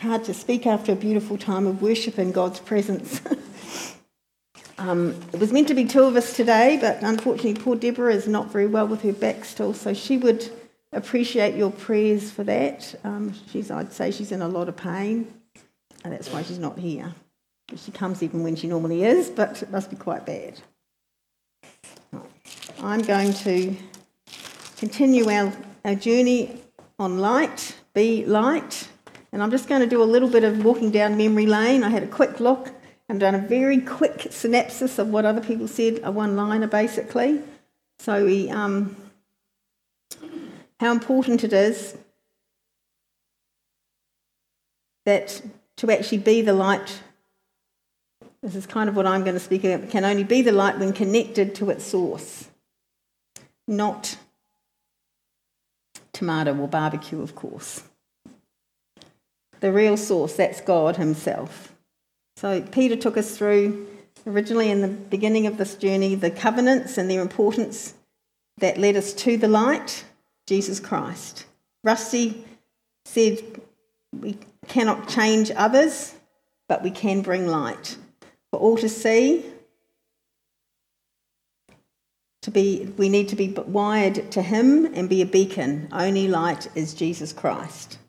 hard to speak after a beautiful time of worship in God's presence. It was meant to be two of us today, but unfortunately poor Deborah is not very well with her back still, so she would appreciate your prayers for that. I'd say she's in a lot of pain, and that's why she's not here. She comes even when she normally is, but it must be quite bad. I'm going to continue our journey on light, be light, and I'm just going to do a little bit of walking down memory lane. I had a quick look and done a very quick synopsis of what other people said, a one-liner basically. So how important it is that to actually be the light, this is kind of what I'm going to speak about, can only be the light when connected to its source, not tomato or barbecue, of course. The real source, that's God himself. So Peter took us through, originally in the beginning of this journey, the covenants and their importance that led us to the light, Jesus Christ. Rusty said we cannot change others, but we can bring light for all to see. We need to be wired to him and be a beacon. Only light is Jesus Christ.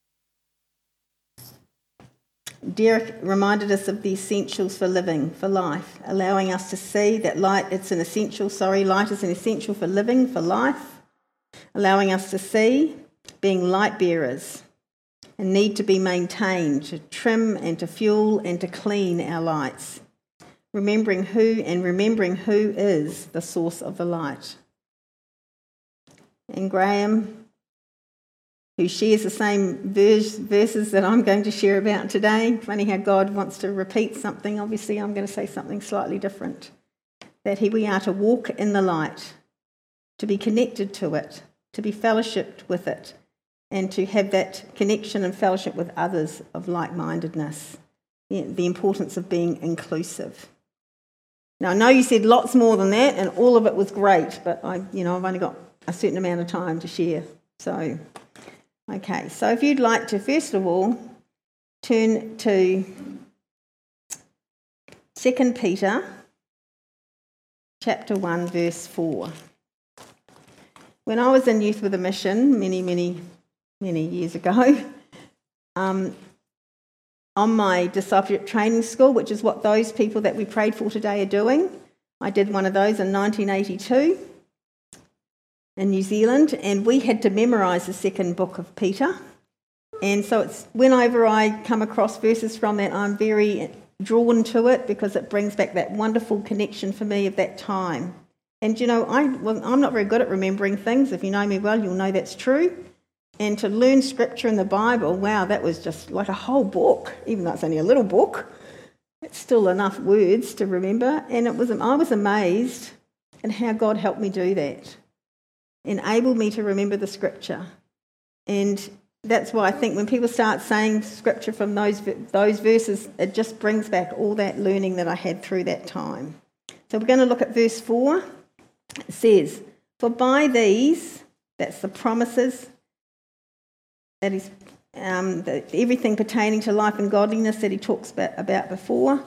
Derek reminded us of the essentials for living, for life, allowing us to see that light is an essential for living, for life, allowing us to see being light bearers and need to be maintained, to trim and to fuel and to clean our lights, remembering who is the source of the light. And Graham, who shares the same verses that I'm going to share about today. Funny how God wants to repeat something. Obviously, I'm going to say something slightly different. That we are to walk in the light, to be connected to it, to be fellowshipped with it, and to have that connection and fellowship with others of like-mindedness. The importance of being inclusive. Now, I know you said lots more than that, and all of it was great, but I've only got a certain amount of time to share. So, okay, so if you'd like to, first of all, turn to 2 Peter chapter 1, verse 4. When I was in Youth with a Mission many years ago, on my discipleship training school, which is what those people that we prayed for today are doing, I did one of those in 1982 in New Zealand, and we had to memorise the second book of Peter. And so it's whenever I come across verses from that, I'm very drawn to it because it brings back that wonderful connection for me of that time. And I'm not very good at remembering things. If you know me well, you'll know that's true. And to learn scripture in the Bible, wow, that was just like a whole book, even though it's only a little book. It's still enough words to remember. And I was amazed at how God helped me do that, enabled me to remember the scripture. And that's why I think when people start saying scripture from those verses, it just brings back all that learning that I had through that time. So we're going to look at verse 4. It says, "For by these," that's the promises, that is everything pertaining to life and godliness that he talks about before,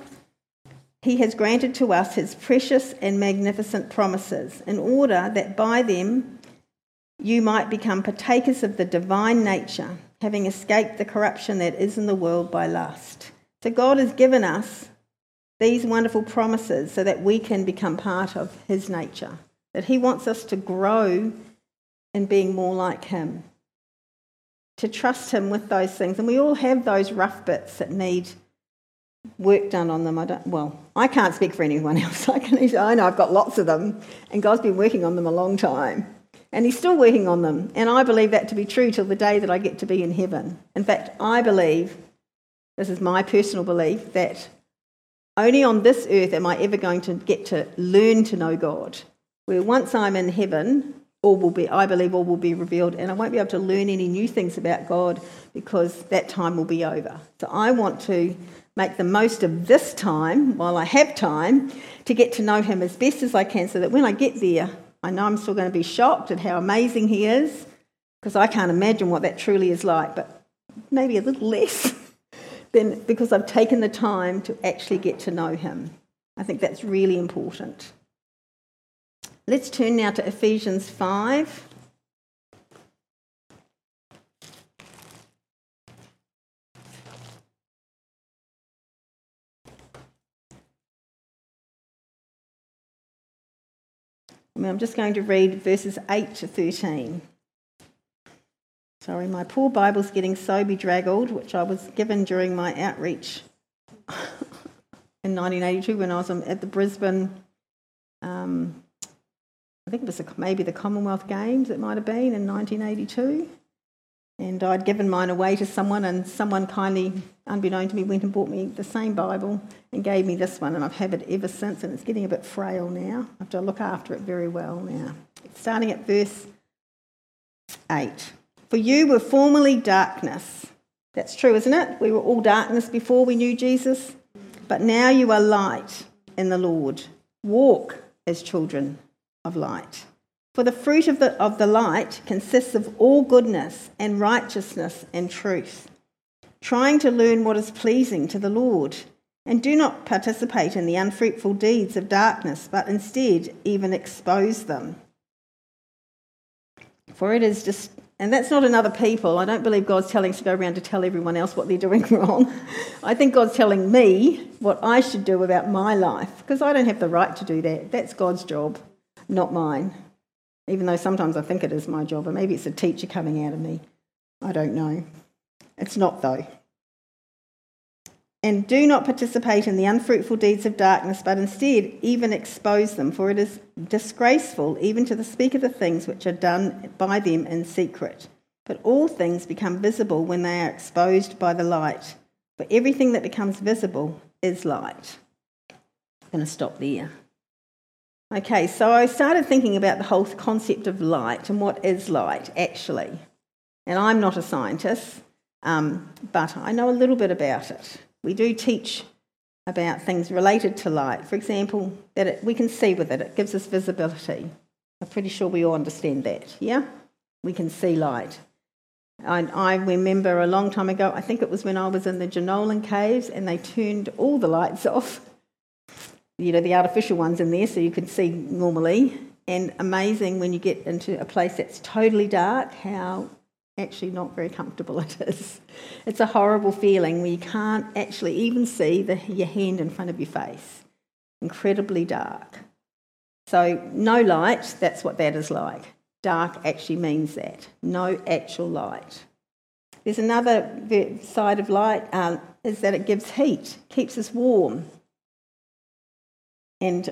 he has granted to us his precious and magnificent promises, in order that by them you might become partakers of the divine nature, having escaped the corruption that is in the world by lust. So God has given us these wonderful promises so that we can become part of his nature, that he wants us to grow in being more like him, to trust him with those things. And we all have those rough bits that need work done on them. I can't speak for anyone else. I know I've got lots of them, and God's been working on them a long time, and he's still working on them. And I believe that to be true till the day that I get to be in heaven. In fact, I believe, this is my personal belief, that only on this earth am I ever going to get to learn to know God, where once I'm in heaven, I believe all will be revealed, and I won't be able to learn any new things about God because that time will be over. So I want to make the most of this time, while I have time, to get to know him as best as I can, so that when I get there, I know I'm still going to be shocked at how amazing he is, because I can't imagine what that truly is like, but maybe a little less then because I've taken the time to actually get to know him. I think that's really important. Let's turn now to Ephesians 5. I'm just going to read verses 8 to 13. Sorry, my poor Bible's getting so bedraggled, which I was given during my outreach in 1982 when I was at the Brisbane, I think it was maybe the Commonwealth Games, it might have been, in 1982. And I'd given mine away to someone, and someone kindly, unbeknown to me, went and bought me the same Bible and gave me this one, and I've had it ever since, and it's getting a bit frail now. I have to look after it very well now. Starting at verse 8. For you were formerly darkness. That's true, isn't it? We were all darkness before we knew Jesus. But now you are light in the Lord. Walk as children of light. For the fruit of the light consists of all goodness and righteousness and truth, trying to learn what is pleasing to the Lord. And do not participate in the unfruitful deeds of darkness, but instead even expose them. For it is just, and that's not in other people. I don't believe God's telling us to go around to tell everyone else what they're doing wrong. I think God's telling me what I should do about my life, because I don't have the right to do that. That's God's job, not mine. Even though sometimes I think it is my job, or maybe it's a teacher coming out of me. I don't know. It's not, though. And do not participate in the unfruitful deeds of darkness, but instead even expose them, for it is disgraceful even to speak of the things which are done by them in secret. But all things become visible when they are exposed by the light, for everything that becomes visible is light. I'm going to stop there. Okay, so I started thinking about the whole concept of light and what is light, actually. And I'm not a scientist, but I know a little bit about it. We do teach about things related to light. For example, that we can see with it. It gives us visibility. I'm pretty sure we all understand that, yeah? We can see light. I remember a long time ago, I think it was when I was in the Jenolan Caves, and they turned all the lights off. You know, the artificial ones in there so you could see normally. And amazing when you get into a place that's totally dark, how actually not very comfortable it is. It's a horrible feeling where you can't actually even see your hand in front of your face. Incredibly dark. So no light, that's what that is like. Dark actually means that. No actual light. There's another side of light, is that it gives heat, keeps us warm. And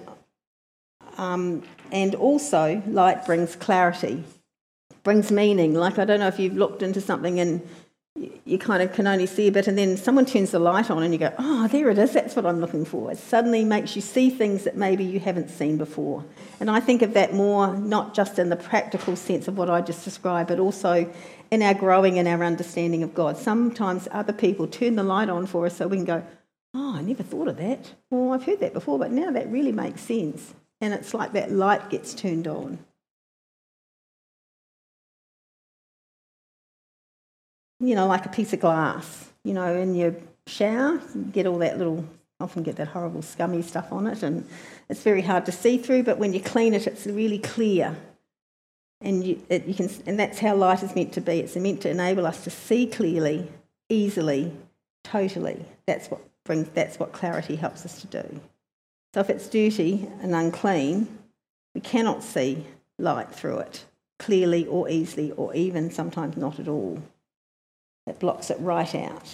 also light brings clarity, brings meaning. Like, I don't know if you've looked into something and you kind of can only see a bit, and then someone turns the light on and you go, oh, there it is, that's what I'm looking for. It suddenly makes you see things that maybe you haven't seen before. And I think of that more, not just in the practical sense of what I just described, but also in our growing and our understanding of God. Sometimes other people turn the light on for us so we can go, oh, I never thought of that. Well, I've heard that before, but now that really makes sense. And it's like that light gets turned on. You know, like a piece of glass. You know, in your shower, you get all that often get that horrible scummy stuff on it, and it's very hard to see through, but when you clean it, it's really clear. And and that's how light is meant to be. It's meant to enable us to see clearly, easily, totally. That's what clarity helps us to do. So if it's dirty and unclean, we cannot see light through it clearly or easily, or even sometimes not at all. It blocks it right out.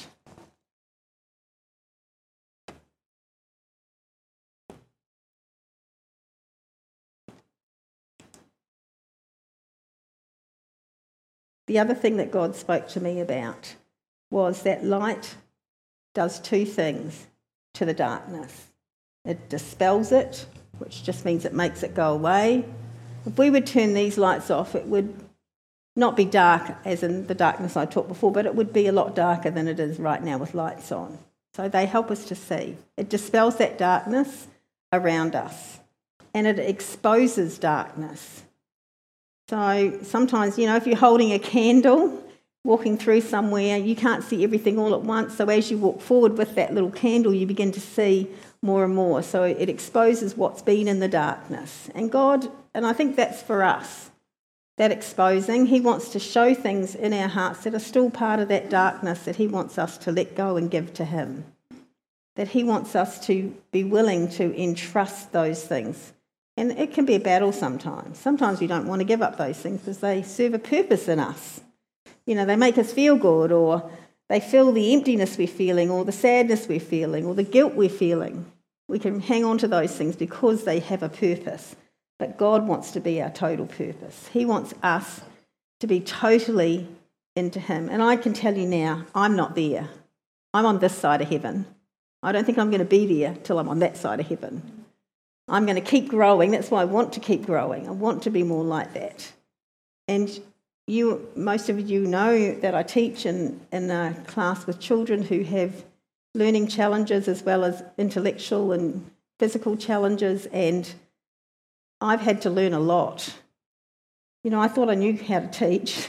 The other thing that God spoke to me about was that light does two things to the darkness. It dispels it, which just means it makes it go away. If we would turn these lights off, it would not be dark as in the darkness I talked before, but it would be a lot darker than it is right now with lights on. So they help us to see. It dispels that darkness around us, and it exposes darkness. So sometimes, you know, if you're holding a candle walking through somewhere, you can't see everything all at once. So as you walk forward with that little candle, you begin to see more and more. So it exposes what's been in the darkness. And God, and I think that's for us, that exposing. He wants to show things in our hearts that are still part of that darkness that he wants us to let go and give to him. That he wants us to be willing to entrust those things. And it can be a battle sometimes. Sometimes we don't want to give up those things because they serve a purpose in us. You know, they make us feel good, or they fill the emptiness we're feeling, or the sadness we're feeling, or the guilt we're feeling. We can hang on to those things because they have a purpose. But God wants to be our total purpose. He wants us to be totally into him. And I can tell you now, I'm not there. I'm on this side of heaven. I don't think I'm going to be there till I'm on that side of heaven. I'm going to keep growing. That's why I want to keep growing. I want to be more like that. And most of you know that I teach in a class with children who have learning challenges as well as intellectual and physical challenges, and I've had to learn a lot. You know, I thought I knew how to teach.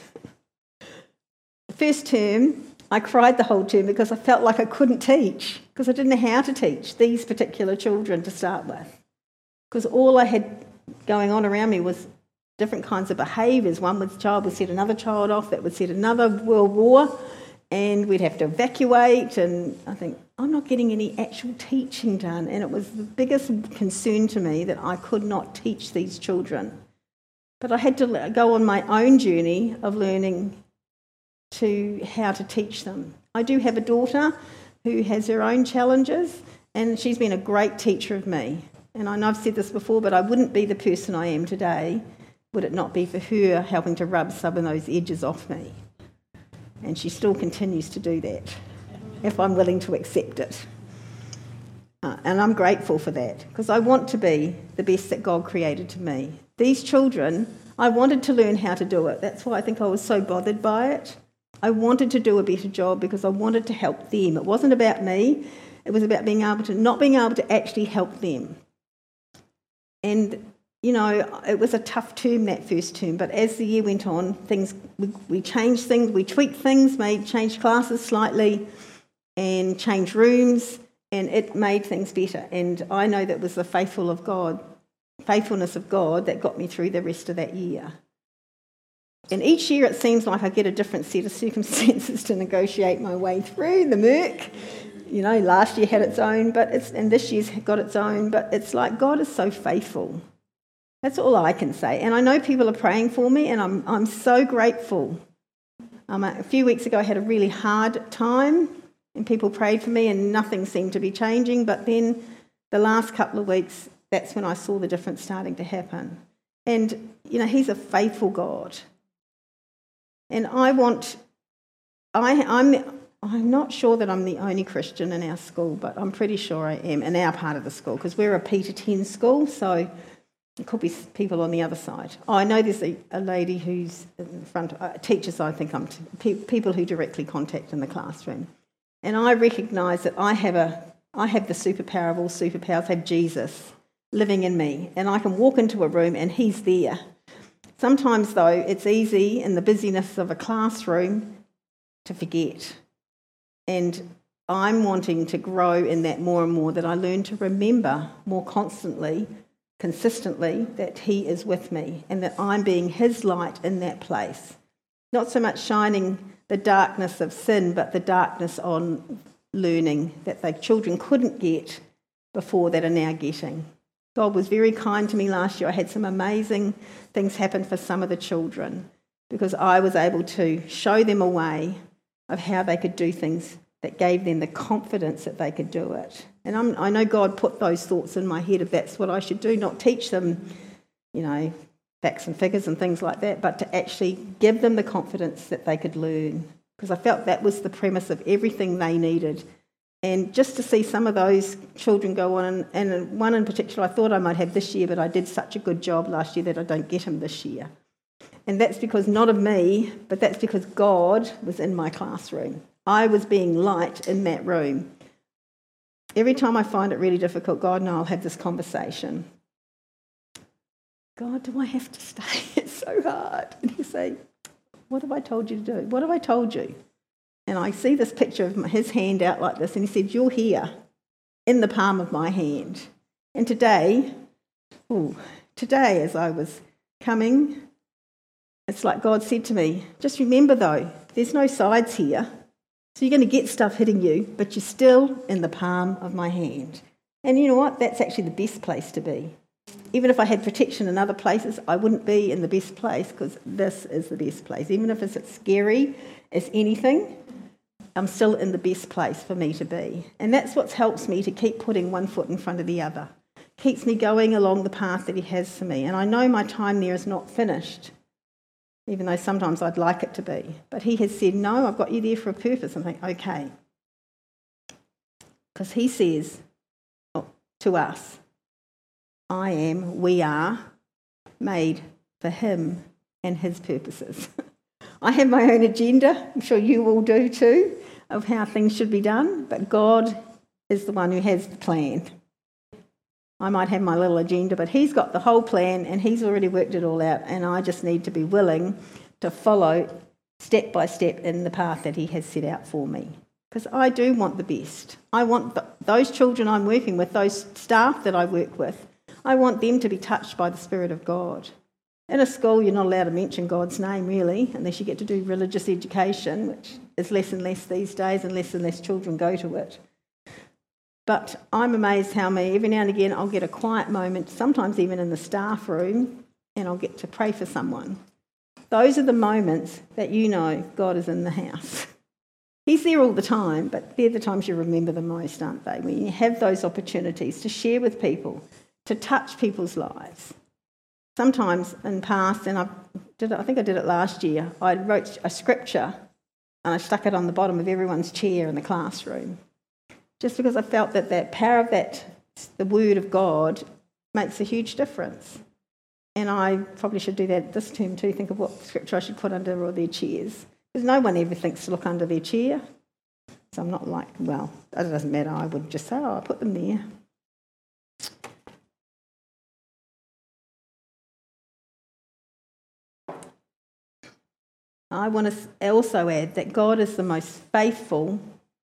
The first term, I cried the whole term because I felt like I couldn't teach, because I didn't know how to teach these particular children to start with. Because all I had going on around me was different kinds of behaviours. One child would set another child off, that would set another world war, and we'd have to evacuate. And I think, I'm not getting any actual teaching done. And it was the biggest concern to me that I could not teach these children. But I had to go on my own journey of learning how to teach them. I do have a daughter who has her own challenges, and she's been a great teacher of me. And I know I've said this before, but I wouldn't be the person I am today would it not be for her helping to rub some of those edges off me. And she still continues to do that, if I'm willing to accept it. And I'm grateful for that, because I want to be the best that God created to me. These children, I wanted to learn how to do it. That's why I think I was so bothered by it. I wanted to do a better job because I wanted to help them. It wasn't about me. It was about not being able to actually help them. And, you know, it was a tough term, that first term, but as the year went on, we changed things, we tweaked things, changed classes slightly and changed rooms, and it made things better. And I know that was the faithfulness of God that got me through the rest of that year. And each year it seems like I get a different set of circumstances to negotiate my way through the murk. You know, last year had its own, and this year's got its own, but it's like God is so faithful. That's all I can say. And I know people are praying for me, and I'm so grateful. A few weeks ago I had a really hard time, and people prayed for me, and nothing seemed to be changing. But then the last couple of weeks, that's when I saw the difference starting to happen. And, you know, he's a faithful God. And I'm not sure that I'm the only Christian in our school, but I'm pretty sure I am in our part of the school, because we're a P-10 school, so it could be people on the other side. I know there's a lady who's in front, teachers I think people who directly contact in the classroom. And I recognise that I have the superpower of all superpowers, I have Jesus living in me, and I can walk into a room and he's there. Sometimes, though, it's easy in the busyness of a classroom to forget. And I'm wanting to grow in that more and more, that I learn to remember more constantly, consistently, that he is with me and that I'm being his light in that place. Not so much shining the darkness of sin, but the darkness on learning that the children couldn't get before that are now getting. God was very kind to me last year. I had some amazing things happen for some of the children because I was able to show them a way of how they could do things that gave them the confidence that they could do it. And I know God put those thoughts in my head of that's what I should do, not teach them, you know, facts and figures and things like that, but to actually give them the confidence that they could learn, because I felt that was the premise of everything they needed. And just to see some of those children go on, and one in particular I thought I might have this year, but I did such a good job last year that I don't get him this year. And that's because not of me, but that's because God was in my classroom. I was being light in that room. Every time I find it really difficult, God and I'll have this conversation. God, do I have to stay? It's so hard. And he'll say, What have I told you to do? What have I told you? And I see this picture of his hand out like this, and he said, you're here in the palm of my hand. And today, as I was coming, it's like God said to me, just remember though, there's no sides here. So you're going to get stuff hitting you, but you're still in the palm of my hand. And you know what? That's actually the best place to be. Even if I had protection in other places, I wouldn't be in the best place, because this is the best place. Even if it's as scary as anything, I'm still in the best place for me to be. And that's what helps me to keep putting one foot in front of the other. Keeps me going along the path that he has for me. And I know my time there is not finished, even though sometimes I'd like it to be. But he has said, no, I've got you there for a purpose. I'm thinking, okay. Because he says to us, we are made for him and his purposes. I have my own agenda, I'm sure you all do too, of how things should be done, but God is the one who has the plan. I might have my little agenda, but he's got the whole plan and he's already worked it all out, and I just need to be willing to follow step by step in the path that he has set out for me. Because I do want the best. I want those children I'm working with, those staff that I work with, I want them to be touched by the Spirit of God. In a school, you're not allowed to mention God's name, really, unless you get to do religious education, which is less and less these days, and less children go to it. But I'm amazed how every now and again I'll get a quiet moment, sometimes even in the staff room, and I'll get to pray for someone. Those are the moments that you know God is in the house. He's there all the time, but they're the times you remember the most, aren't they? When you have those opportunities to share with people, to touch people's lives. Sometimes in past, and I think I did it last year, I wrote a scripture and I stuck it on the bottom of everyone's chair in the classroom. Just because I felt that that power of the word of God makes a huge difference. And I probably should do that this term too, think of what scripture I should put under all their chairs. Because no one ever thinks to look under their chair. So I'm not like, well, it doesn't matter, I would just say, I put them there. I want to also add that God is the most faithful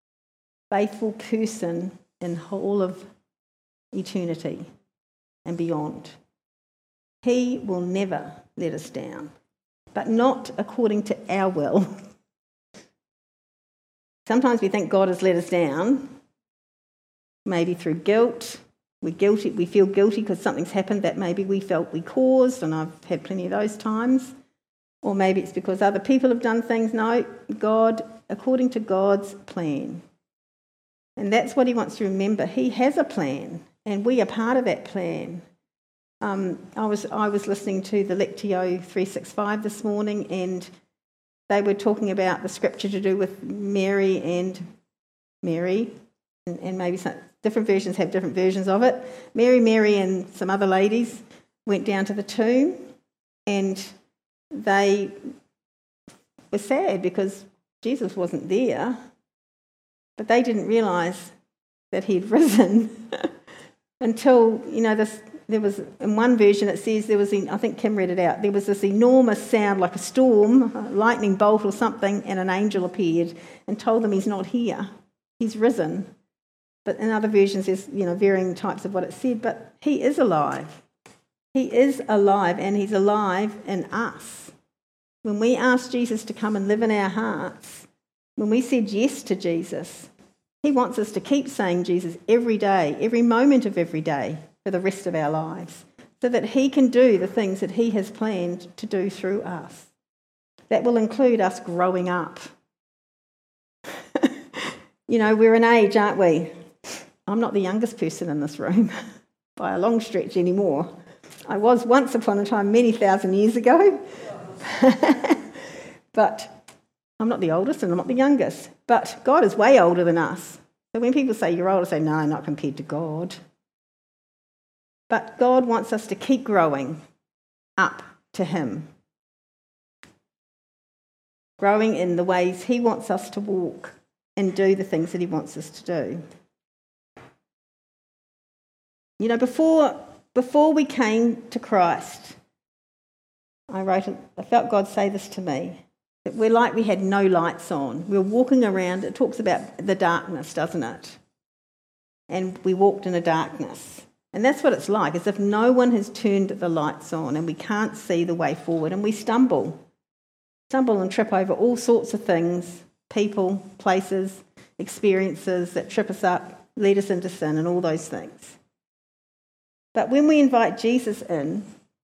person in all of eternity and beyond. He will never let us down, but not according to our will. Sometimes we think God has let us down, maybe through guilt. We feel guilty because something's happened that maybe we felt we caused, and I've had plenty of those times. Or maybe it's because other people have done things. No, God, according to God's plan. And that's what he wants to remember. He has a plan, and we are part of that plan. I was listening to the Lectio 365 this morning, and they were talking about the scripture to do with Mary, and maybe some different versions have different versions of it. Mary and some other ladies went down to the tomb, and they were sad because Jesus wasn't there, but they didn't realise that he'd risen until, there was, in one version it says there was, I think Kim read it out, there was this enormous sound like a storm, a lightning bolt or something, and an angel appeared and told them he's not here, he's risen. But in other versions there's, varying types of what it said, but he is alive. He is alive, and he's alive in us. When we ask Jesus to come and live in our hearts, when we said yes to Jesus, he wants us to keep saying Jesus every day, every moment of every day for the rest of our lives, so that he can do the things that he has planned to do through us. That will include us growing up. We're an age, aren't we? I'm not the youngest person in this room by a long stretch anymore. I was once upon a time, many thousand years ago. But I'm not the oldest and I'm not the youngest. But God is way older than us. So when people say you're old, I say, no, not compared to God. But God wants us to keep growing up to him. Growing in the ways he wants us to walk and do the things that he wants us to do. Before we came to Christ, I felt God say this to me. That we're like we had no lights on. We're walking around. It talks about the darkness, doesn't it? And we walked in a darkness. And that's what it's like, as if no one has turned the lights on and we can't see the way forward, and we stumble and trip over all sorts of things, people, places, experiences that trip us up, lead us into sin and all those things. But when we invite Jesus in,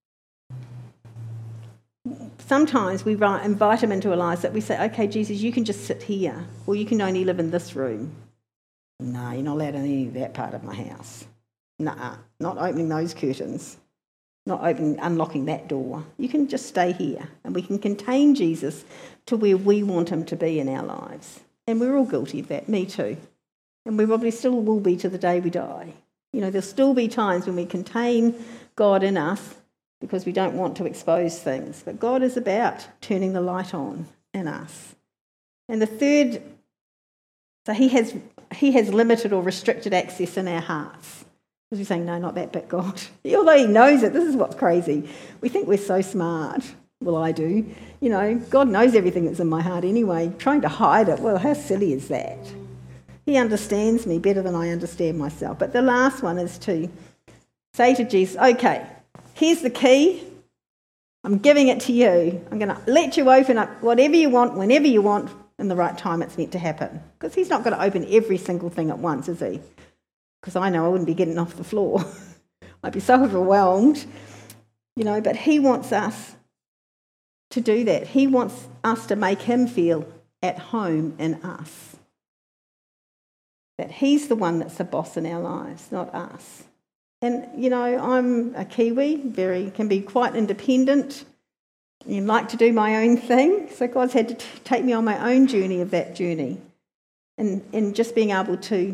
sometimes we invite him into our lives that we say, okay, Jesus, you can just sit here, or you can only live in this room. No, you're not allowed in any of that part of my house. Nah, not opening those curtains, not unlocking that door. You can just stay here, and we can contain Jesus to where we want him to be in our lives. And we're all guilty of that, me too. And we probably still will be to the day we die. You know, there'll still be times when we contain God in us because we don't want to expose things. But God is about turning the light on in us. And the third, so he has limited or restricted access in our hearts. Because we're saying, no, not that bit, God. Although he knows it, this is what's crazy. We think we're so smart. Well, I do. You know, God knows everything that's in my heart anyway. Trying to hide it, well, how silly is that? He understands me better than I understand myself. But the last one is to say to Jesus, okay, here's the key. I'm giving it to you. I'm going to let you open up whatever you want, whenever you want, in the right time it's meant to happen. Because he's not going to open every single thing at once, is he? Because I know I wouldn't be getting off the floor. I'd be so overwhelmed, you know, but he wants us to do that. He wants us to make him feel at home in us. That he's the one that's the boss in our lives, not us. And, you know, I'm a Kiwi, can be quite independent. I like to do my own thing. So God's had to take me on my own journey of that journey. And just being able to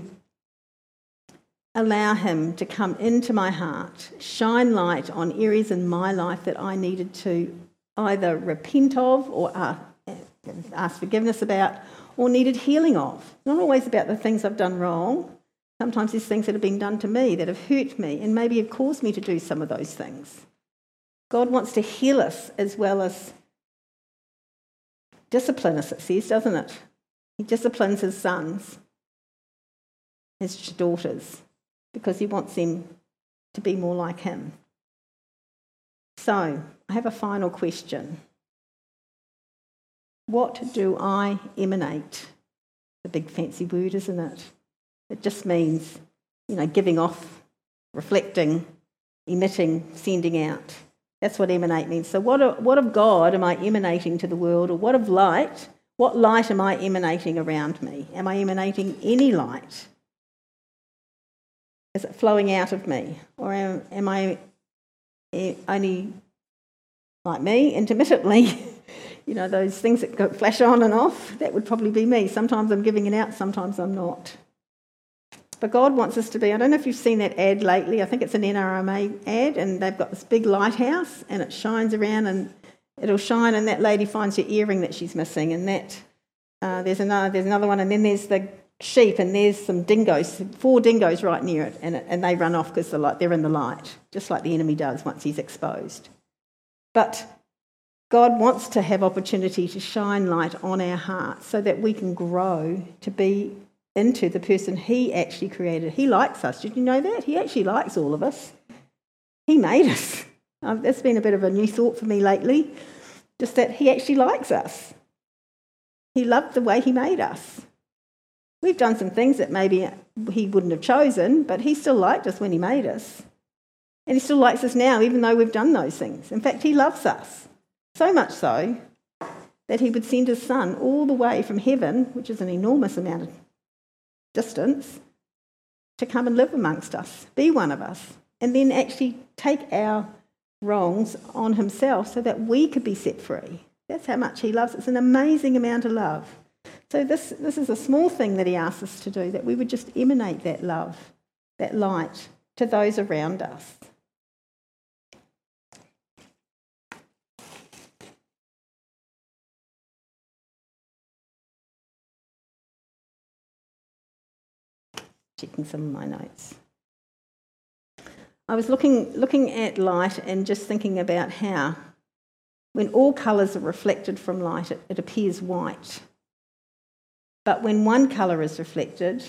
allow him to come into my heart, shine light on areas in my life that I needed to either repent of or ask forgiveness about or needed healing of. Not always about the things I've done wrong. Sometimes there's things that have been done to me that have hurt me and maybe have caused me to do some of those things. God wants to heal us as well as discipline us, it says, doesn't it? He disciplines his sons, his daughters, because he wants them to be more like him. So, I have a final question. What do I emanate? A big fancy word, isn't it? It just means, you know, giving off, reflecting, emitting, sending out. That's what emanate means. So what of God am I emanating to the world, or what light am I emanating around me? Am I emanating any light? Is it flowing out of me? Or am I only, like me, intermittently, you know, those things that go flash on and off? That would probably be me. Sometimes I'm giving it out, sometimes I'm not. But God wants us to be, I don't know if you've seen that ad lately, I think it's an NRMA ad, and they've got this big lighthouse and it shines around and it'll shine and that lady finds her earring that she's missing, and that there's another one, and then there's the sheep, and there's some dingoes, 4 dingoes right near it, and they run off because they're in the light, just like the enemy does once he's exposed. But God wants to have opportunity to shine light on our hearts so that we can grow to be into the person he actually created. He likes us. Did you know that? He actually likes all of us. He made us. That's been a bit of a new thought for me lately, just that he actually likes us. He loved the way he made us. We've done some things that maybe he wouldn't have chosen, but he still liked us when he made us. And he still likes us now, even though we've done those things. In fact, he loves us. So much so that he would send his son all the way from heaven, which is an enormous amount of distance, to come and live amongst us, be one of us, and then actually take our wrongs on himself so that we could be set free. That's how much he loves. It's an amazing amount of love. So this is a small thing that he asks us to do, that we would just emanate that love, that light to those around us. Checking some of my notes. I was looking at light and just thinking about how When all colours are reflected from light, it appears white. But when one colour is reflected,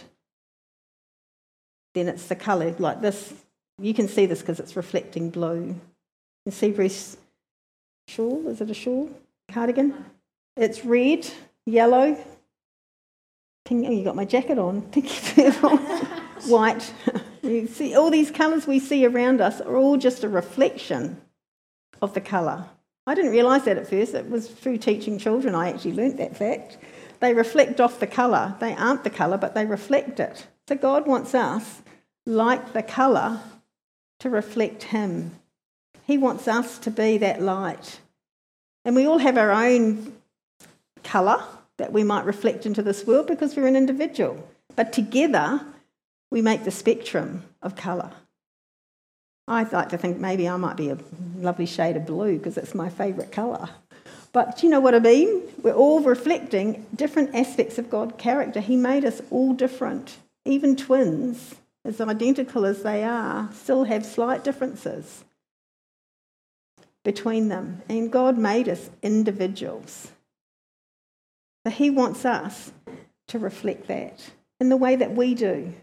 then it's the colour like this. You can see this because it's reflecting blue. You see Bruce's shawl? Is it a shawl? Cardigan? It's red, yellow, pink. Oh, you got my jacket on. Pinky purple, white. You see, all these colours we see around us are all just a reflection of the colour. I didn't realise that at first. It was through teaching children I actually learnt that fact. They reflect off the colour. They aren't the colour, but they reflect it. So God wants us, like the colour, to reflect him. He wants us to be that light. And we all have our own colour that we might reflect into this world because we're an individual. But together, we make the spectrum of colour. I like to think maybe I might be a lovely shade of blue because it's my favourite colour. But do you know what I mean? We're all reflecting different aspects of God's character. He made us all different. Even twins, as identical as they are, still have slight differences between them. And God made us individuals. So he wants us to reflect that in the way that we do.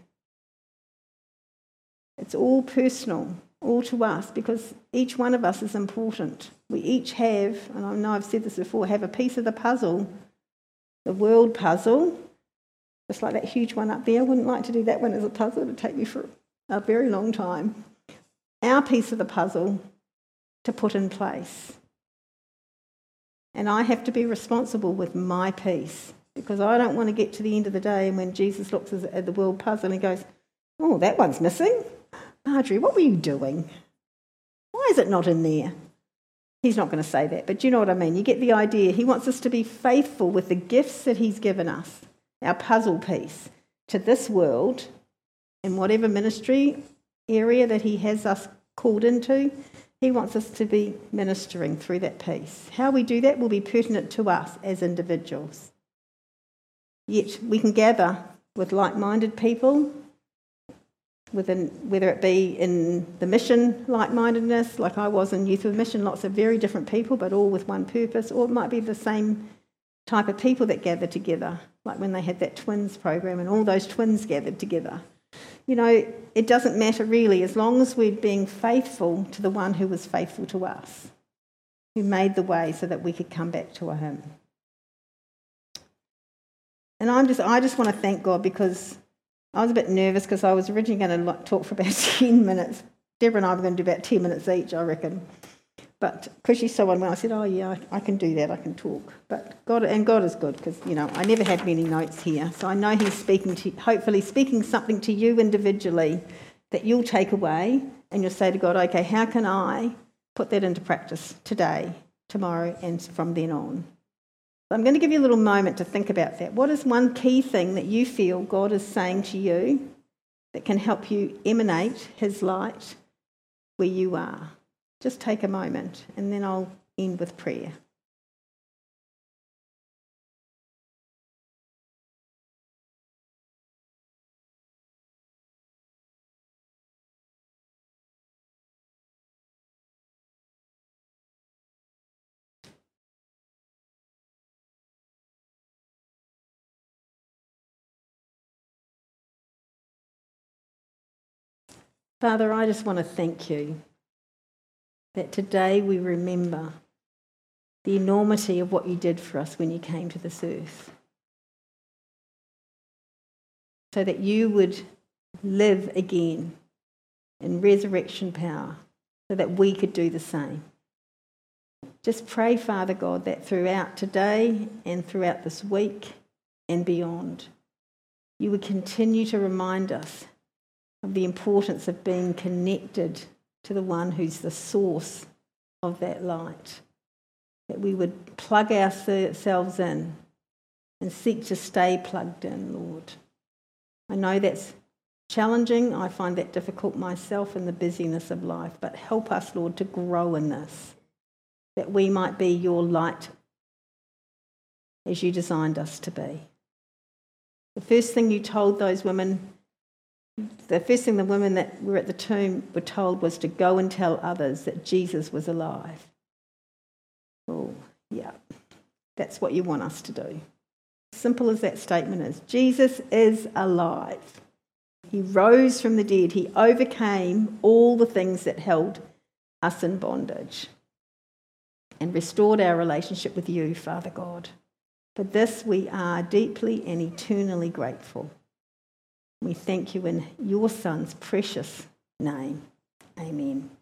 It's all personal, all to us, because each one of us is important. We each have, and I know I've said this before, have a piece of the puzzle, the world puzzle, just like that huge one up there. I wouldn't like to do that one as a puzzle. It would take me for a very long time. Our piece of the puzzle to put in place. And I have to be responsible with my piece, because I don't want to get to the end of the day and when Jesus looks at the world puzzle and goes, oh, that one's missing. Marjorie, what were you doing? Why is it not in there? He's not going to say that, but do you know what I mean? You get the idea. He wants us to be faithful with the gifts that he's given us, our puzzle piece, to this world in whatever ministry area that he has us called into. He wants us to be ministering through that piece. How we do that will be pertinent to us as individuals. Yet we can gather with like-minded people, whether it be in the mission like-mindedness, like I was in Youth with Mission, lots of very different people, but all with one purpose, or it might be the same type of people that gather together, like when they had that twins program and all those twins gathered together. You know, it doesn't matter really, as long as we're being faithful to the one who was faithful to us, who made the way so that we could come back to him. And I just want to thank God, because I was a bit nervous because I was originally going to talk for about 10 minutes. Deborah and I were going to do about 10 minutes each, I reckon. But because she's so unwell, I said, oh yeah, I can do that, I can talk. But God is good, because, you know, I never had many notes here. So I know he's hopefully speaking something to you individually that you'll take away and you'll say to God, okay, how can I put that into practice today, tomorrow, and from then on? So I'm going to give you a little moment to think about that. What is one key thing that you feel God is saying to you that can help you emanate his light where you are? Just take a moment, and then I'll end with prayer. Father, I just want to thank you that today we remember the enormity of what you did for us when you came to this earth, so that you would live again in resurrection power, so that we could do the same. Just pray, Father God, that throughout today and throughout this week and beyond, you would continue to remind us of the importance of being connected to the one who's the source of that light. That we would plug ourselves in and seek to stay plugged in, Lord. I know that's challenging. I find that difficult myself in the busyness of life. But help us, Lord, to grow in this, that we might be your light as you designed us to be. The first thing you told those women, the first thing the women that were at the tomb were told was to go and tell others that Jesus was alive. Lord, Yeah, that's what you want us to do. Simple as that statement is. Jesus is alive. He rose from the dead. He overcame all the things that held us in bondage and restored our relationship with you, Father God. For this we are deeply and eternally grateful. We thank you in your Son's precious name. Amen.